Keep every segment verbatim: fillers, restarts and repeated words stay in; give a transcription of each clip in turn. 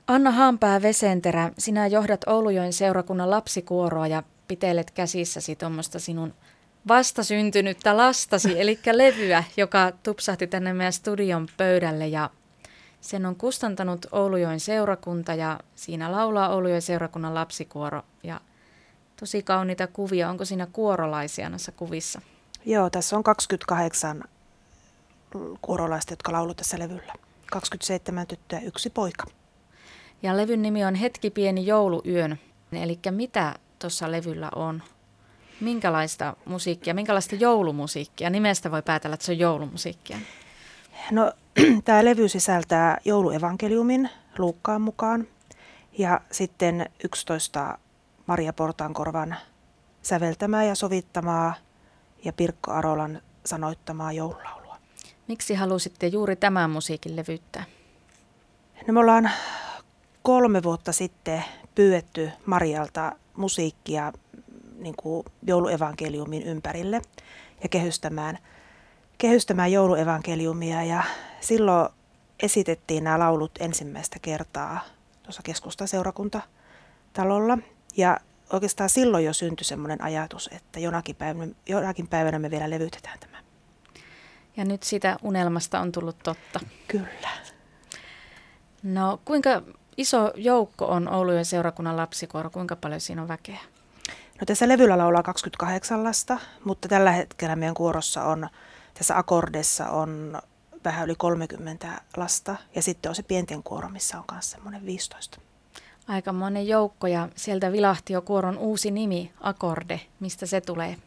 Anna Haanpää-Vesenterä, sinä johdat Oulujoen seurakunnan lapsikuoroa ja pitelet käsissäsi tuommoista sinun vastasyntynyttä lastasi, eli levyä, joka tupsahti tänne meidän studion pöydälle. Ja sen on kustantanut Oulujoen seurakunta ja siinä laulaa Oulujoen seurakunnan lapsikuoro. Ja tosi kauniita kuvia. Onko siinä kuorolaisia näissä kuvissa? Joo, tässä on kaksikymmentäkahdeksan kuorolaista, jotka lauluvat tässä levyllä. kaksikymmentäseitsemän tyttöä ja yksi poika. Ja levyn nimi on Hetki pieni jouluyön. Eli mitä tuossa levyllä on? Minkälaista musiikkia, minkälaista joulumusiikkia? Nimestä voi päätellä, että se on joulumusiikkia. No, tämä levy sisältää jouluevankeliumin Luukkaan mukaan ja sitten yksitoista Maria Portaankorvan säveltämää ja sovittamaa ja Pirkko Arolan sanoittamaa joululaulua. Miksi halusitte juuri tämän musiikin levyttää? No, me ollaan kolme vuotta sitten pyydetty Marialta musiikkia niin kuin jouluevankeliumin ympärille ja kehystämään, kehystämään jouluevankeliumia. Ja silloin esitettiin nämä laulut ensimmäistä kertaa tuossa keskustaseurakuntatalolla. Ja oikeastaan silloin jo syntyi semmoinen ajatus, että jonakin päivänä, jonakin päivänä me vielä levytetään tämä. Ja nyt sitä unelmasta on tullut totta. Kyllä. No, kuinka iso joukko on Oulujoen seurakunnan lapsikuoro? Kuinka paljon siinä on väkeä? No, tässä levyllä laulaa kaksikymmentäkahdeksan lasta, mutta tällä hetkellä meidän kuorossa on, tässä akordessa on vähän yli kolmekymmentä lasta. Ja sitten on se pienten kuoro, missä on myös semmoinen viisitoista. Aikamoinen joukko ja sieltä vilahti jo kuoron uusi nimi, Akorde. Mistä se tulee?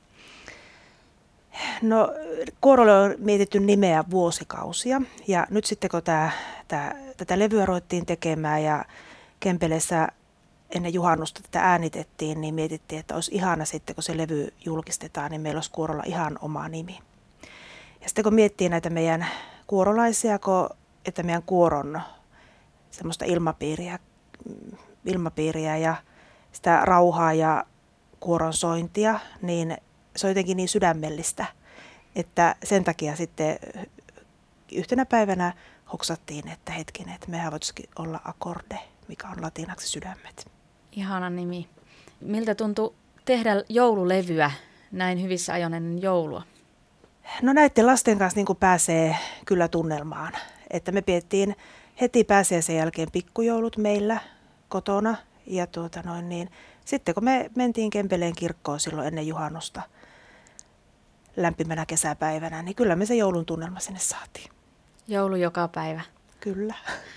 No, kuorolle on mietitty nimeä vuosikausia ja nyt sitten kun tää, tää, tätä levyä ruvettiin tekemään ja Kempeleessä ennen juhannusta tätä äänitettiin, niin mietittiin, että olisi ihana sitten kun se levy julkistetaan, niin meillä olisi kuorolla ihan oma nimi. Ja sitten kun miettii näitä meidän kuorolaisia, kun, että meidän kuoron semmoista ilmapiiriä, ilmapiiriä ja sitä rauhaa ja kuoron sointia, niin se on jotenkin niin sydämellistä, että sen takia sitten yhtenä päivänä hoksattiin, että hetkinen, että mehän voitaisiin olla akorde, mikä on latinaksi sydämet. Ihana nimi. Miltä tuntui tehdä joululevyä näin hyvissä ajoin ennen joulua? No, näiden lasten kanssa niin kuin pääsee kyllä tunnelmaan. Että me pidettiin heti pääsiäisen jälkeen pikkujoulut meillä kotona. Ja tuota noin, niin, sitten kun me mentiin Kempeleen kirkkoon silloin ennen juhannusta lämpimänä kesäpäivänä, niin kyllä me se joulun tunnelma sinne saatiin. Joulu joka päivä. Kyllä.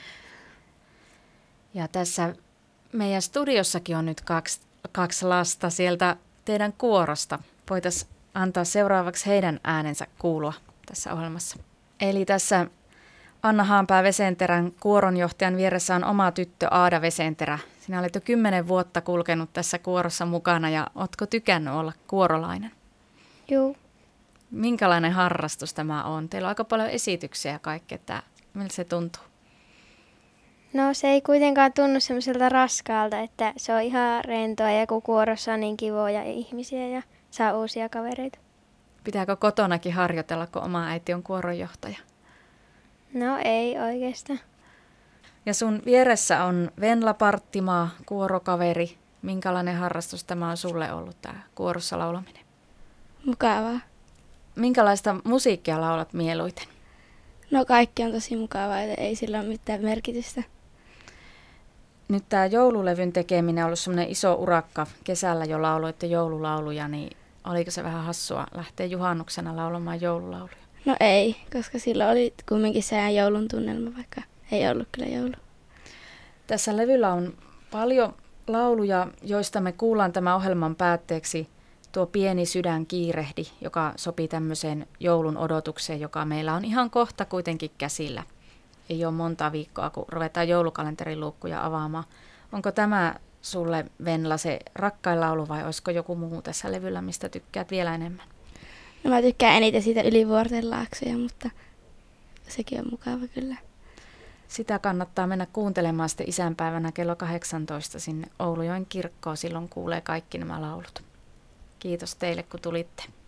Ja tässä meidän studiossakin on nyt kaksi, kaksi lasta sieltä teidän kuorosta. Voitaisiin antaa seuraavaksi heidän äänensä kuulua tässä ohjelmassa. Eli tässä Anna Haanpää-Vesenterän kuoronjohtajan vieressä on oma tyttö Aada Vesenterä. Sinä olet jo kymmenen vuotta kulkenut tässä kuorossa mukana ja ootko tykännyt olla kuorolainen? Joo. Minkälainen harrastus tämä on? Teillä on aika paljon esityksiä ja kaikkea, että miltä se tuntuu? No, se ei kuitenkaan tunnu semmoiselta raskaalta, että se on ihan rentoa ja kun kuorossa on niin kivoja ihmisiä ja saa uusia kavereita. Pitääkö kotonakin harjoitella, kun oma äiti on kuoronjohtaja? No, ei oikeastaan. Ja sun vieressä on Venla Parttimaa, kuorokaveri. Minkälainen harrastus tämä on sulle ollut, tämä kuorossa laulaminen? Mukavaa. Minkälaista musiikkia laulat mieluiten? No, kaikki on tosi mukavaa, ei sillä ole mitään merkitystä. Nyt tämä joululevyn tekeminen on ollut semmoinen iso urakka. Kesällä jo lauloitte joululauluja, niin oliko se vähän hassua lähteä juhannuksena laulamaan joululauluja? No ei, koska silloin oli kumminkin se joulun tunnelma, vaikka ei ollut kyllä joulu. Tässä levyllä on paljon lauluja, joista me kuullaan tämän ohjelman päätteeksi tuo Pieni sydän kiirehdi, joka sopii tämmöiseen joulun odotukseen, joka meillä on ihan kohta kuitenkin käsillä. Ei ole monta viikkoa, kun ruvetaan joulukalenterin luukkuja avaamaan. Onko tämä sulle, Venla, se rakkain laulu vai olisiko joku muu tässä levyllä, mistä tykkäät vielä enemmän? No, mä tykkään eniten siitä Ylivuorten laaksoja, mutta sekin on mukava kyllä. Sitä kannattaa mennä kuuntelemaan sitten isänpäivänä kello kahdeksantoista sinne Oulujoen kirkkoon. Silloin kuulee kaikki nämä laulut. Kiitos teille, kun tulitte.